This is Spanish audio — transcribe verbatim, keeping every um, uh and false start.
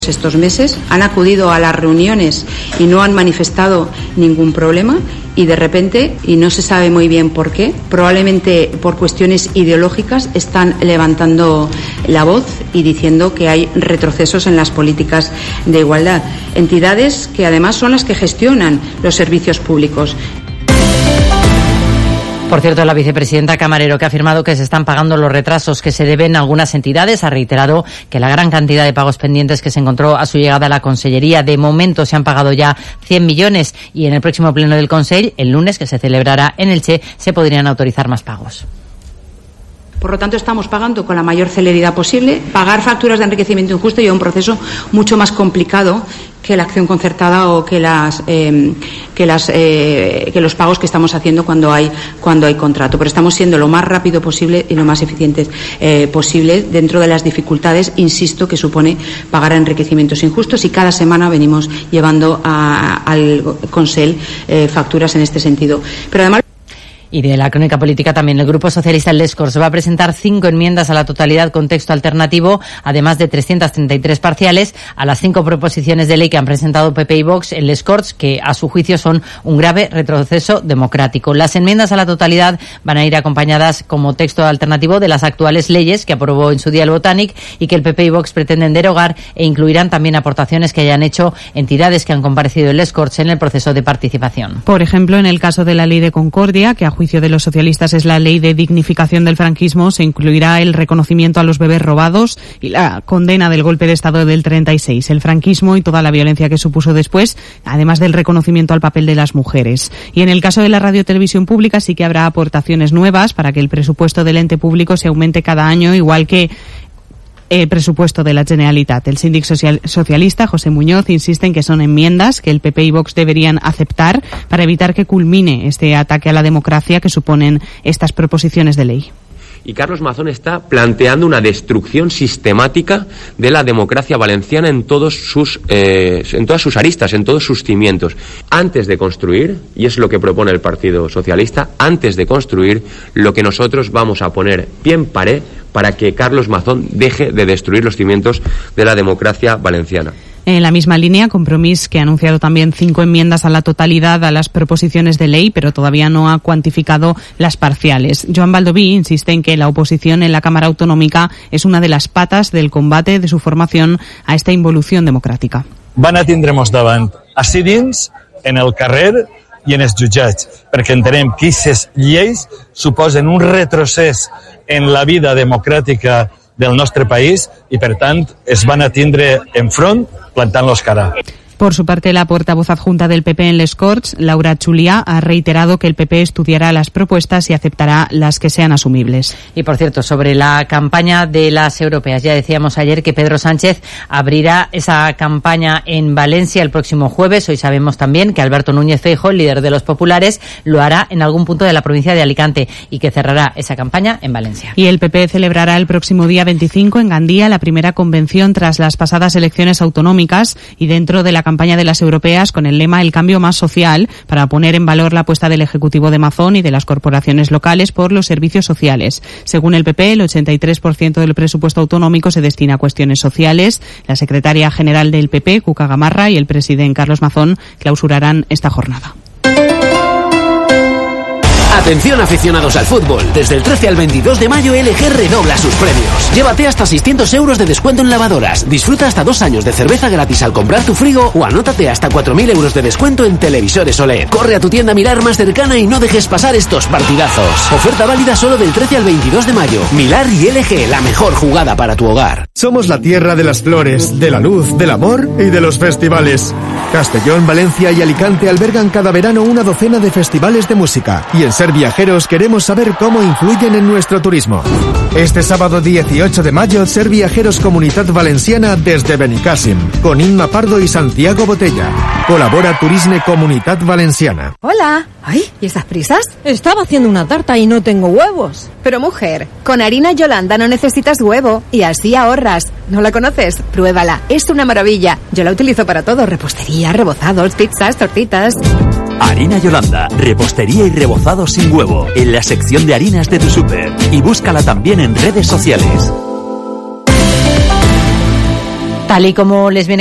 estos meses, han acudido a las reuniones y no han manifestado ningún problema, y de repente, y no se sabe muy bien por qué, probablemente por cuestiones ideológicas, están levantando la voz y diciendo que hay retrocesos en las políticas de igualdad. Entidades que además son las que gestionan los servicios públicos. Por cierto, la vicepresidenta Camarero, que ha afirmado que se están pagando los retrasos que se deben a algunas entidades, ha reiterado que la gran cantidad de pagos pendientes que se encontró a su llegada a la Consellería, de momento se han pagado ya cien millones, y en el próximo pleno del Consell, el lunes, que se celebrará en Elche, se podrían autorizar más pagos. Por lo tanto, estamos pagando con la mayor celeridad posible. Pagar facturas de enriquecimiento injusto lleva un proceso mucho más complicado que la acción concertada o que las eh, que las eh, que los pagos que estamos haciendo cuando hay cuando hay contrato. Pero estamos siendo lo más rápido posible y lo más eficientes eh, posible dentro de las dificultades, insisto, que supone pagar enriquecimientos injustos, y cada semana venimos llevando a, al Consell eh, facturas en este sentido. Pero además. Y de la crónica política también, el Grupo Socialista, el Les Corts, va a presentar cinco enmiendas a la totalidad con texto alternativo, además de trescientas treinta y tres parciales, a las cinco proposiciones de ley que han presentado P P y Vox en Les Corts, que a su juicio son un grave retroceso democrático. Las enmiendas a la totalidad van a ir acompañadas como texto alternativo de las actuales leyes que aprobó en su día el Botanic y que el P P y Vox pretenden derogar, e incluirán también aportaciones que hayan hecho entidades que han comparecido en Les Corts en el proceso de participación. Por ejemplo, en el caso de la Ley de Concordia, que a juicio de los socialistas es la ley de dignificación del franquismo, se incluirá el reconocimiento a los bebés robados y la condena del golpe de Estado del treinta y seis, el franquismo y toda la violencia que supuso después, además del reconocimiento al papel de las mujeres. Y en el caso de la radio televisión pública sí que habrá aportaciones nuevas para que el presupuesto del ente público se aumente cada año, igual que Eh, presupuesto de la Generalitat. El síndic social, socialista, José Muñoz, insiste en que son enmiendas que el P P y Vox deberían aceptar para evitar que culmine este ataque a la democracia que suponen estas proposiciones de ley. Y Carlos Mazón está planteando una destrucción sistemática de la democracia valenciana en todos sus eh, en todas sus aristas, en todos sus cimientos. Antes de construir, y es lo que propone el Partido Socialista, antes de construir, lo que nosotros vamos a poner pie en pared para que Carlos Mazón deje de destruir los cimientos de la democracia valenciana. En la misma línea, Compromís, que ha anunciado también cinco enmiendas a la totalidad a las proposiciones de ley, pero todavía no ha cuantificado las parciales. Joan Baldoví insiste en que la oposición en la Cámara Autonómica es una de las patas del combate de su formación a esta involución democràtica. Van a tindremos davant ací dins, en el carrer i en els jutjats, perquè entenem que aquestes lleis suposen un retrocés en la vida democràtica del nostre país i, per tant, es van a tindre enfront plantant-los cara. Por su parte, la portavoz adjunta del P P en Les Corts, Laura Chuliá, ha reiterado que el P P estudiará las propuestas y aceptará las que sean asumibles. Y, por cierto, sobre la campaña de las europeas, ya decíamos ayer que Pedro Sánchez abrirá esa campaña en Valencia el próximo jueves. Hoy sabemos también que Alberto Núñez Feijóo, líder de los populares, lo hará en algún punto de la provincia de Alicante y que cerrará esa campaña en Valencia. Y el P P celebrará el próximo día veinticinco en Gandía la primera convención tras las pasadas elecciones autonómicas y dentro de la campaña de las europeas con el lema El cambio más social, para poner en valor la apuesta del Ejecutivo de Mazón y de las corporaciones locales por los servicios sociales. Según el P P, el ochenta y tres por ciento del presupuesto autonómico se destina a cuestiones sociales. La secretaria general del P P, Cuca Gamarra, y el presidente Carlos Mazón clausurarán esta jornada. Atención aficionados al fútbol, desde el trece al veintidós de mayo L G redobla sus premios. Llévate hasta seiscientos euros de descuento en lavadoras, disfruta hasta dos años de cerveza gratis al comprar tu frigo o anótate hasta cuatro mil euros de descuento en televisores O L E D. Corre a tu tienda Milar más cercana y no dejes pasar estos partidazos. Oferta válida solo del trece al veintidós de mayo. Milar y L G, la mejor jugada para tu hogar. Somos la tierra de las flores, de la luz, del amor y de los festivales. Castellón, Valencia y Alicante albergan cada verano una docena de festivales de música y en Ser Viajeros queremos saber cómo influyen en nuestro turismo. Este sábado dieciocho de mayo, Ser Viajeros Comunitat Valenciana desde Benicàssim, con Inma Pardo y Santiago Botella. Colabora Turisme Comunitat Valenciana. Hola. Ay, ¿y estas prisas? Estaba haciendo una tarta y no tengo huevos. Pero mujer, con harina Yolanda no necesitas huevo y así ahorras. ¿No la conoces? Pruébala, es una maravilla. Yo la utilizo para todo, repostería, rebozados, pizzas, tortitas. Harina Yolanda, repostería y rebozados sin huevo, en la sección de harinas de tu súper. Y búscala también en redes sociales. Tal y como les viene